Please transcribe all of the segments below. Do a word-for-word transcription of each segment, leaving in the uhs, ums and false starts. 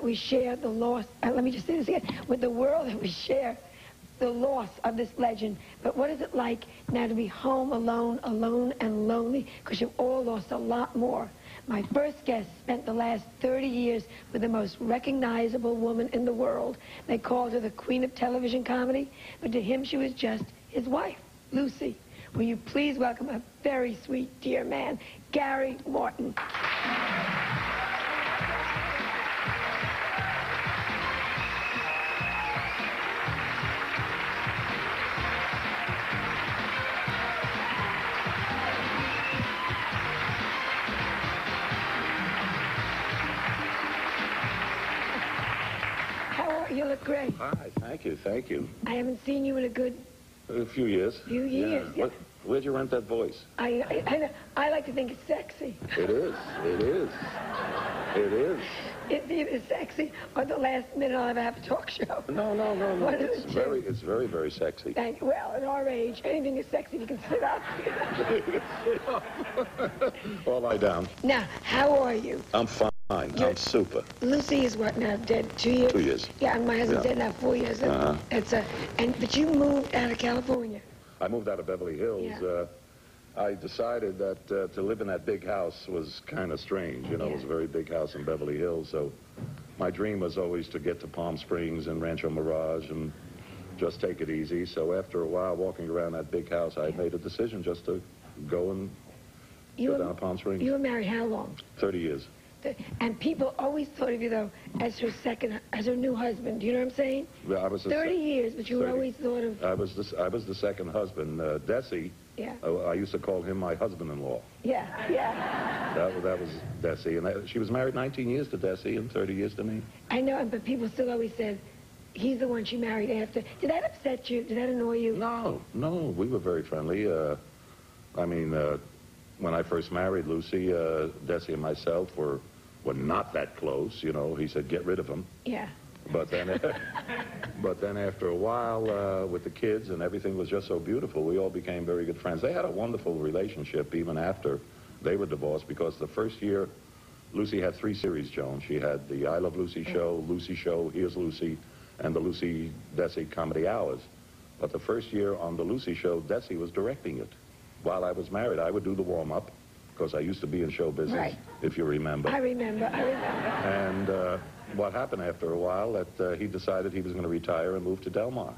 we share the loss, uh, let me just say this again, with the world that we share the loss of this legend. But what is it like now to be home alone, alone and lonely, because you've all lost a lot more? My first guest spent the last thirty years with the most recognizable woman in the world. They called her the queen of television comedy, but to him she was just his wife, Lucy. Will you please welcome a very sweet, dear man, Gary Martin. You look great. Hi, thank you, thank you. I haven't seen you in a good... A few years. Few years, yeah. yeah. What, where'd you rent that voice? I, I, I, I like to think it's sexy. It is, it is. It is. It's either sexy or the last minute I'll ever have a talk show. No, no, no, no. What It's very, it's very, very sexy. Thank you. Well, at our age, anything is sexy if you can sit up. All lie down. Now, how are you? I'm fine. You're, I'm super. Lucy is what now? Dead two years? Two years. Yeah, and my husband's Yeah. dead now four years. And Uh-huh. It's a, and but you moved out of California. I moved out of Beverly Hills. Yeah. Uh, I decided that uh, to live in that big house was kind of strange. You know, Yeah. it was a very big house in Beverly Hills. So my dream was always to get to Palm Springs and Rancho Mirage and just take it easy. So after a while walking around that big house, I made a decision just to go and You go were, down to Palm Springs. You were married how long? thirty years. And people always thought of you, though, as her second, as her new husband. Do you know what I'm saying? Yeah, I was the thirty sec- years, but you were thirty. always thought of... I was the, I was the second husband. Uh, Desi, Yeah. uh, I used to call him my husband-in-law. Yeah, yeah. That, that was Desi. And that, she was married nineteen years to Desi and thirty years to me. I know, but people still always said, he's the one she married after. Did that upset you? Did that annoy you? No, no, we were very friendly. Uh, I mean, uh, when I first married Lucy, uh, Desi and myself were, were not that close. You know, he said, get rid of him. Yeah. But then, but then after a while, uh, with the kids and everything was just so beautiful, we all became very good friends. They had a wonderful relationship even after they were divorced, because the first year, Lucy had three series, Joan. She had the I Love Lucy show, Lucy Show, Here's Lucy, and the Lucy Desi Comedy Hours. But the first year on the Lucy Show, Desi was directing it. While I was married, I would do the warm-up, because I used to be in show business, Right. if you remember. I remember, I remember. And uh, what happened after a while, that uh, he decided he was going to retire and move to Del Mar.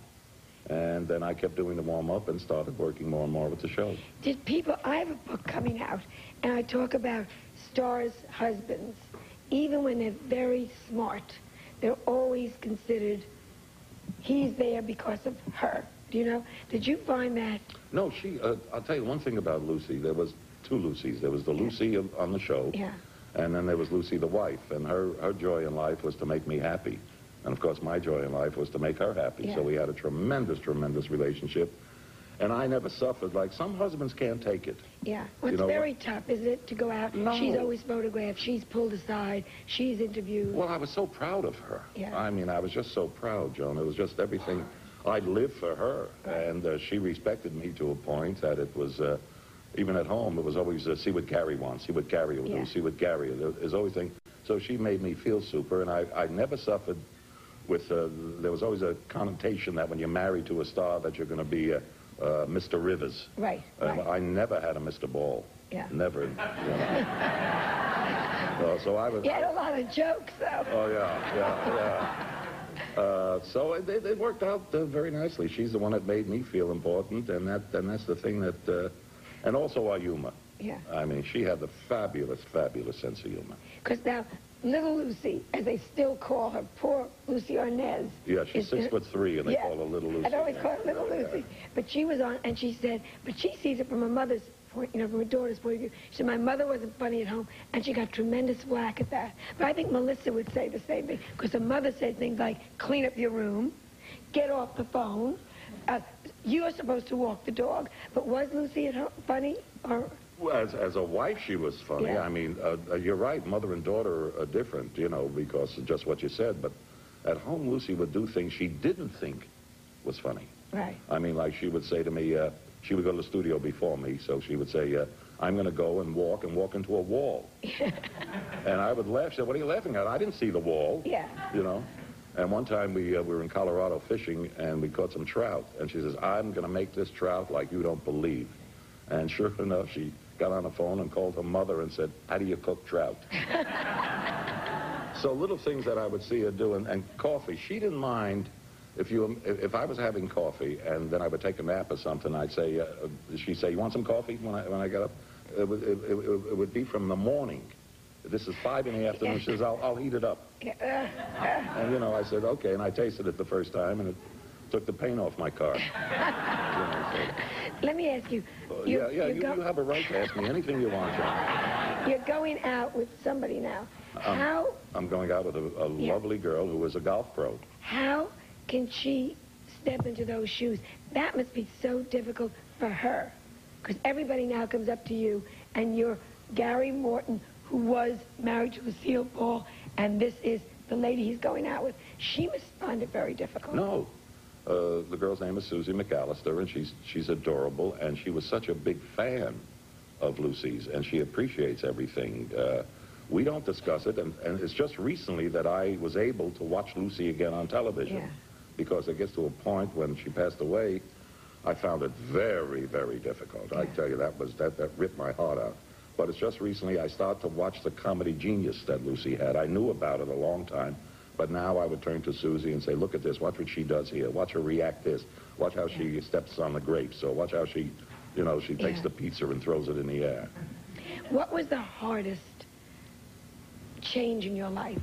And then I kept doing the warm-up and started working more and more with the show. Did people, I have a book coming out, and I talk about stars' husbands. Even when they're very smart, they're always considered, he's there because of her. Do you know? Did you find that? No, she, uh, I'll tell you one thing about Lucy. There was two Lucys. There was the Lucy of, on the show, Yeah. and then there was Lucy the wife. And her, her joy in life was to make me happy. And of course, my joy in life was to make her happy. Yeah. So we had a tremendous, tremendous relationship. And I never suffered. Like, some husbands can't take it. Yeah. Well, You it's know very what? tough, isn't it, to go out? No. She's always photographed. She's pulled aside. She's interviewed. Well, I was so proud of her. Yeah. I mean, I was just so proud, Joan. It was just everything. I lived for her. Right. And uh, she respected me to a point that it was, uh, even at home, it was always, uh, see what Gary wants, see what Gary will Yeah. do, see what Gary will do. There's always thing. So she made me feel super, and I, I never suffered with, uh, there was always a connotation that when you're married to a star that you're going to be uh, uh, Mister Rivers. Right, And right. I never had a Mister Ball. Yeah. Never. You know. uh, so I was. You had a lot of jokes, though. Oh, yeah, yeah, yeah. Uh, so it, it, it worked out uh, very nicely. She's the one that made me feel important, and that and that's the thing that, uh, and also our humor. Yeah. I mean, she had the fabulous, fabulous sense of humor. Because now, Little Lucy, as they still call her, poor Lucy Arnaz. Yeah, she's is- six foot three, and they Yeah. call her Little Lucy. I'd always call her Little Yeah. Lucy. But she was on, and she said, but she sees it from her mother's point, you know, from her daughter's point of view. She said, my mother wasn't funny at home, and she got tremendous flack at that. But I think Melissa would say the same thing, because her mother said things like, clean up your room, get off the phone, uh, you're supposed to walk the dog. But was Lucy at home funny, or... Well, as, as a wife, she was funny. Yeah. I mean, uh, uh, you're right, mother and daughter are different, you know, because of just what you said. But at home, Lucy would do things she didn't think was funny. Right. I mean, like she would say to me, uh, she would go to the studio before me, so she would say, uh, I'm going to go and walk and walk into a wall. And I would laugh. She said, what are you laughing at? I didn't see the wall. Yeah. You know? And one time we, uh, we were in Colorado fishing, and we caught some trout. And she says, I'm going to make this trout like you don't believe. And sure enough, she got on the phone and called her mother and said, how do you cook trout? So little things that I would see her do. And, and coffee, she didn't mind if you if I was having coffee and then I would take a nap or something. I'd say, uh, she'd say, you want some coffee when I, when I got up? It would, it, it, it would be from the morning. This is five in the afternoon. She says, I'll, I'll heat it up. And, you know, I said, okay. And I tasted it the first time, and it took the paint off my car. You know, so. Let me ask you. Uh, you yeah, yeah, you, you have a right to ask me anything you want, John. You're going out with somebody now. Um, How? I'm going out with a, a Yeah. lovely girl who is a golf pro. How can she step into those shoes? That must be so difficult for her. Because everybody now comes up to you, and you're Gary Morton, who was married to Lucille Ball, and this is the lady he's going out with. She must find it very difficult. No. Uh, the girl's name is Susie McAllister, and she's, she's adorable, and she was such a big fan of Lucy's, and she appreciates everything. Uh, we don't discuss it, and, and it's just recently that I was able to watch Lucy again on television. Yeah. Because it gets to a point when she passed away, I found it very, very difficult. Yeah. I tell you, that was that, that ripped my heart out. But it's just recently I started to watch the comedy genius that Lucy had. I knew about it a long time, but now I would turn to Susie and say, look at this, watch what she does here, watch her react this, watch how Yeah. she steps on the grapes, or watch how she, you know, she takes Yeah. the pizza and throws it in the air. What was the hardest change in your life?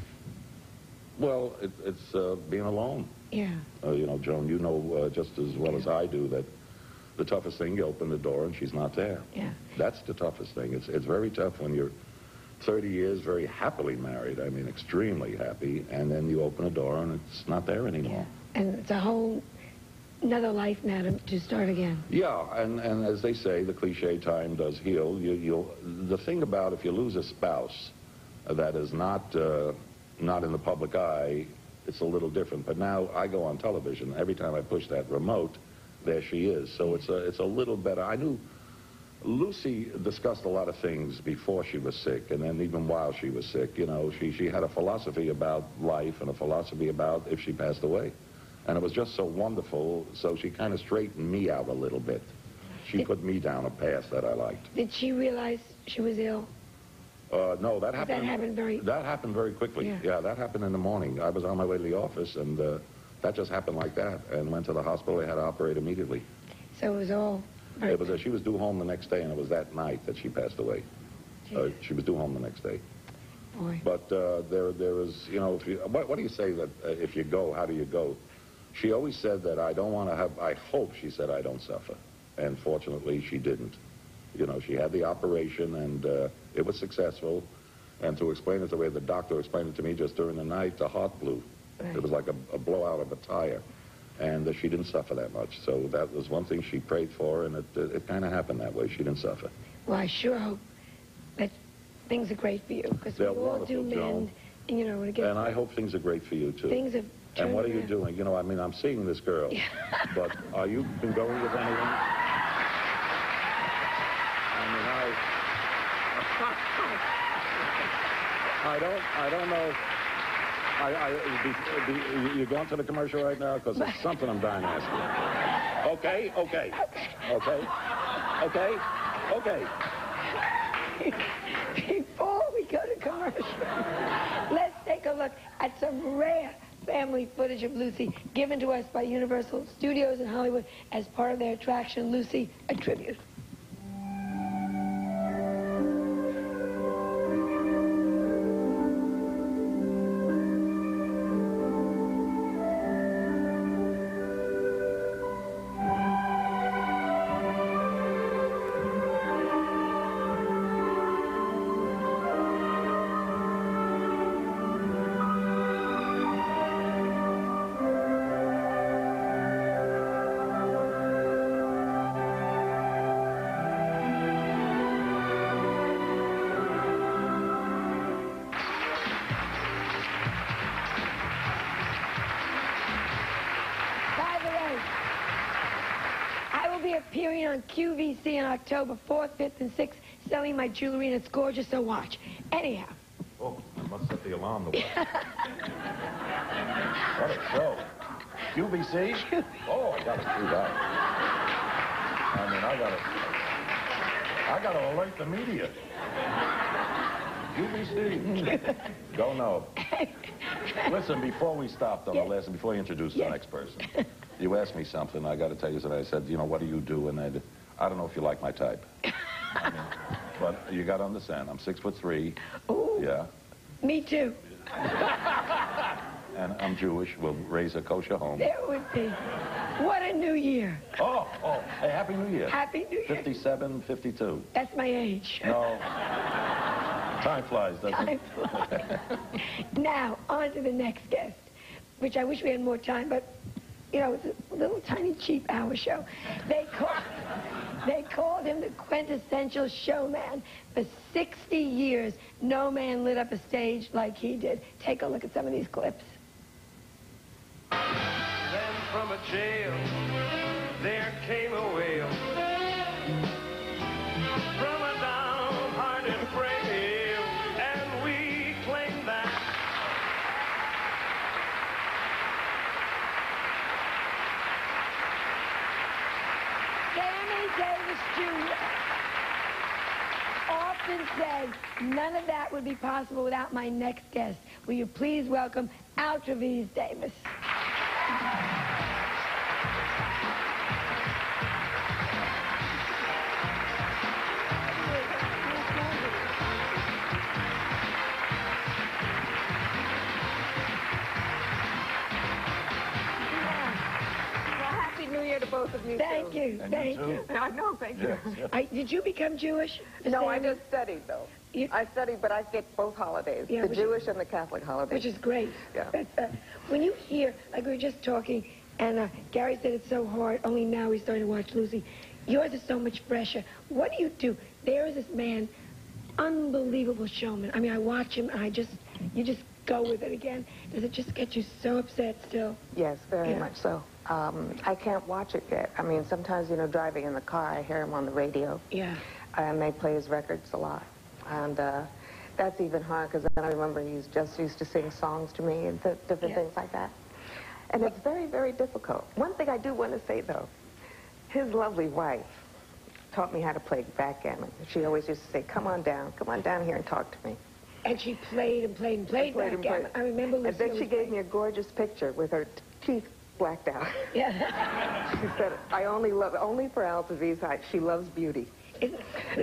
Well, it, it's uh, being alone. Yeah. Uh, you know, Joan, you know uh, just as well as I do that the toughest thing, you open the door and she's not there. Yeah. That's the toughest thing. It's, it's very tough when you're thirty years very happily married, I mean extremely happy, and then you open a door and it's not there anymore. Yeah. And it's a whole another life now to, to start again. Yeah, and, and as they say, the cliche, time does heal. You, you'll, the thing about if you lose a spouse that is not, uh, not in the public eye, it's a little different. But now I go on television. Every time I push that remote, there she is. So it's a, it's a little better. I knew Lucy discussed a lot of things before she was sick, and then even while she was sick. You know, she, she had a philosophy about life and a philosophy about if she passed away. And it was just so wonderful, so she kind of straightened me out a little bit. She Did, put me down a path that I liked. Did she realize she was ill? Uh, no, that happened. That happened very... That happened very quickly. Yeah. yeah, that happened in the morning. I was on my way to the office, and uh, that just happened like that. And went to the hospital. They had to operate immediately. So it was all... Very It was. Uh, she was due home the next day, and it was that night that she passed away. Uh, she was due home the next day. Boy. But uh, there, there is, you know, if you, what, what do you say that uh, if you go, how do you go? She always said that I don't want to have, I hope she said I don't suffer. And fortunately, she didn't. You know, she had the operation, and uh, it was successful. And to explain it the way the doctor explained it to me just during the night, the heart blew. Right. It was like a, a blowout of a tire. And uh, she didn't suffer that much. So that was one thing she prayed for, and it, it, it kind of happened that way. She didn't suffer. Well, I sure hope that things are great for you, because we They're all do wonderful, Joan. mend, and, you know, when it gets... And I hope things are great for you, too. Things have turned And what are you around. doing? You know, I mean, I'm seeing this girl, but are you been going with anyone? I mean, I... I don't, I don't know. I, I, be, be, you going to the commercial right now? Because it's something I'm dying to ask you. Okay, okay, okay, okay, okay. Before we go to commercial, let's take a look at some rare family footage of Lucy given to us by Universal Studios in Hollywood as part of their attraction, Lucy, a Tribute. Appearing on Q V C on October fourth, fifth, and sixth, selling my jewelry, and it's gorgeous, so watch. Anyhow. Oh, I must set the alarm. The what a show. Q V C? Oh, I got to do that. I mean, I got to... I got to alert the media. Q V C. Go no. Listen, before we stop, though, Yes. listen, before you introduce Yes. the next person, you asked me something. I got to tell you something. I said, you know, what do you do? And I, I don't know if you like my type. I mean, but you got to understand, I'm six foot three. Ooh. Yeah. Me too. And I'm Jewish. We'll raise a kosher home. There would be. What a new year. Oh, oh, hey, Happy New Year. Happy New Year. fifty-seven, fifty-two. That's my age. No. Time flies, doesn't Time it? flies. Now, on to the next guest, which I wish we had more time, but, you know, it's a little tiny cheap hour show. They called, they called him the quintessential showman. For sixty years, no man lit up a stage like he did. Take a look at some of these clips. Then from a jail, there came a wail. From a downhearted frail, and we claim that. Sammy Davis Junior often said, none of that would be possible without my next guest. Will you please welcome Al Traviz Davis. Happy New Year to both of you, Thank too. you, And thank you you. too. I know, thank you. Yes, yes. I, did you become Jewish? No, I Sammy? just studied, though. You- I studied, but I get both holidays, Yeah, the which- Jewish and the Catholic holidays. Which is great. Yeah. But, uh, when you hear, like we were just talking, and uh, Gary said it's so hard, only now he's starting to watch Lucy. Yours is so much fresher. What do you do? There is this man, unbelievable showman. I mean, I watch him, and I just, you just go with it again. Does it just get you so upset still? Yes, very Yeah. much so. Um, I can't watch it yet. I mean, sometimes, you know, driving in the car, I hear him on the radio, Yeah. and they play his records a lot. And uh, that's even hard, because then I remember he just used to sing songs to me and th different Yeah. things like that. And it's very, very difficult. One thing I do want to say, though, his lovely wife taught me how to play backgammon. She always used to say, come on down, come on down here and talk to me. And she played and played and played, Played and backgammon. played. I remember Lucy And then she always gave playing. me a gorgeous picture with her t- teeth blacked out. Yeah. She said, I only love, only for Al Traviz, I- she loves beauty. Isn't-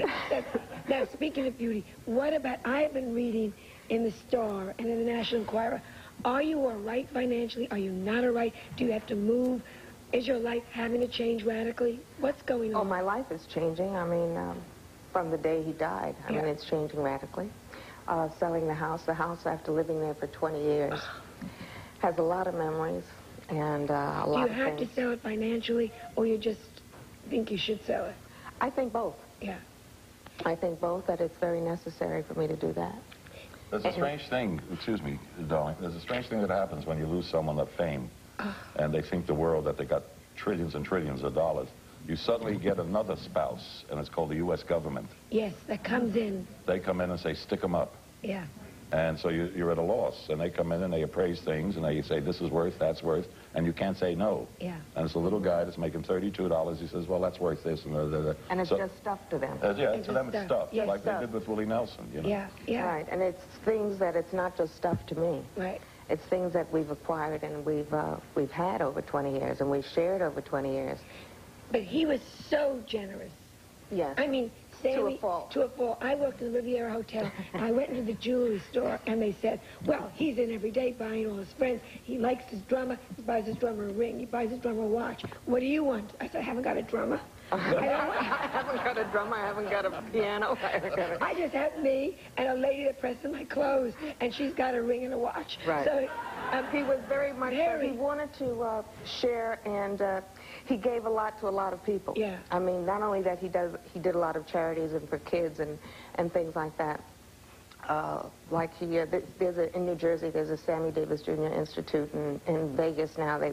Now, speaking of beauty, what about, I have been reading in the Star and in the National Enquirer, are you all right financially? Are you not all right? Do you have to move? Is your life having to change radically? What's going Oh, on? my life is changing. I mean, um, from the day he died, I mean, Yeah. it's changing radically. Uh, selling the house, the house after living there for twenty years, has a lot of memories and uh, a Do lot you of have things. to sell it financially, or you just think you should sell it? I think both. Yeah. I think both, that it's very necessary for me to do that. There's a strange thing, excuse me, darling, there's a strange thing that happens when you lose someone of fame, and they think the world that they got trillions and trillions of dollars. You suddenly get another spouse, and it's called the U S government. Yes, that comes in. They come in and say, stick 'em up. Yeah. And so you, you're at a loss, and they come in and they appraise things, and they say, this is worth, that's worth, and you can't say no. Yeah. And it's a little guy that's making thirty-two dollars. He says, well, that's worth this. And, da, da, da. And it's So- just stuff to them. Uh, yeah, It's to just them it's stuff. stuff, Yes, like stuff. they did with Willie Nelson, you know. Yeah. Yeah. Right, and it's things that it's not just stuff to me. Right. It's things that we've acquired and we've, uh, we've had over twenty years, and we've shared over twenty years. But he was so generous. Yes. I mean, Sammy, To a fault. To a fault. I worked in the Riviera Hotel, and I went into the jewelry store, and they said, well, he's in every day buying all his friends. He likes his drummer. He buys his drummer a ring. He buys his drummer a watch. What do you want? I said, I haven't got a drummer. I, don't, I haven't got a drummer, I haven't got a piano, I haven't got a... I just have me and a lady that presses my clothes, and she's got a ring and a watch. Right. So um, He was very much, Very. he wanted to uh, share, and uh, he gave a lot to a lot of people. Yeah. I mean, not only that, he does, he did a lot of charities and for kids and, and things like that. Uh, like he, uh, th- there's a, in New Jersey, there's a Sammy Davis Junior Institute, and in Vegas now, they,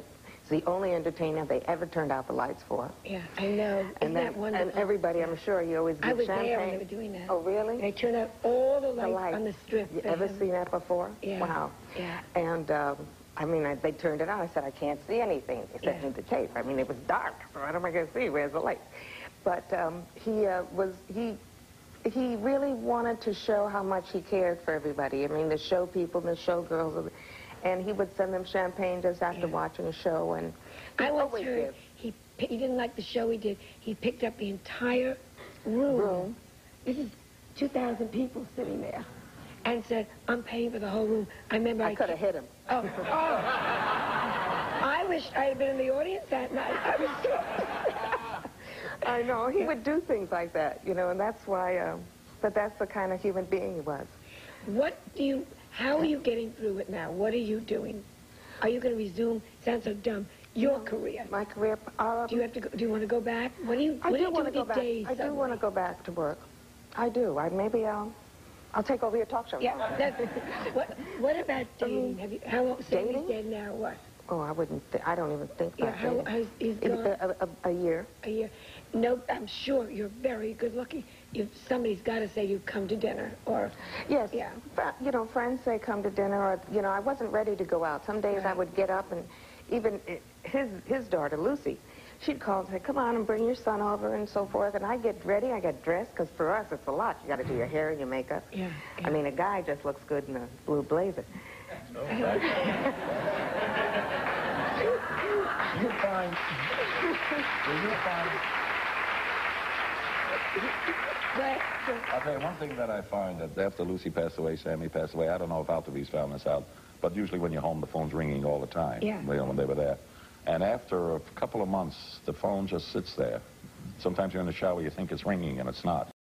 the only entertainer they ever turned out the lights for. Yeah, I know. Isn't And, that then, wonderful? and everybody, I'm sure you always I give was champagne. there when they were doing that. Oh, really? They turned out all the The lights, lights. on the strip. You for ever him. seen that before? Yeah. Wow. Yeah. And, um, I mean, I, they turned it on. I said, I can't see anything. They said, Yeah. in the tape. I mean, it was dark. So what am I going to see? Where's the light? But um, he uh, was, he, he really wanted to show how much he cared for everybody. I mean, the show people, the show girls. And he would send them champagne just after Yeah. watching a show. And he I once always heard did. he, pi- he didn't like the show he did. He picked up the entire room. Room. This is two thousand people sitting there. And said, I'm paying for the whole room. I remember I... I could have hit him. Oh, oh. I wish I had been in the audience that night. I was so... I know. He would do things like that, you know, and that's why, um, but that's the kind of human being he was. What do you... How are you getting through it now? What are you doing? Are you going to resume, sounds so dumb, your career? My career, uh, Do you have to go, do you want to go back? What do you, I what do do you do want with to go your back. days? I do suddenly? want to go back to work. I do. I maybe I'll, I'll take over your talk show. Yeah. That's, what, what about dating? Have you, how long, Sammy's dating? dead now, what? Oh, I wouldn't. Th I don't even think Yeah, about how, dating. how's, he's It- gone a, a, a year. a year. No, I'm sure you're very good looking. You, somebody's got to say you come to dinner, or... Yes. Yeah. Fr- You know, friends say come to dinner, or you know, I wasn't ready to go out. Some days I Right. would get up, and even i- his his daughter Lucy, she'd call and say, "Come on and bring your son over," and so forth. And I get ready, I get dressed, because for us it's a lot. You got to do your hair and your makeup. Yeah, yeah. I mean, a guy just looks good in a blue blazer. You find, will you find, But, I'll tell you one thing that I find, that after Lucy passed away, Sammy passed away, I don't know if Altarese found this out, but usually when you're home, the phone's ringing all the time. Yeah. You know, when they were there. And after a couple of months, the phone just sits there. Sometimes you're in the shower, you think it's ringing, and it's not.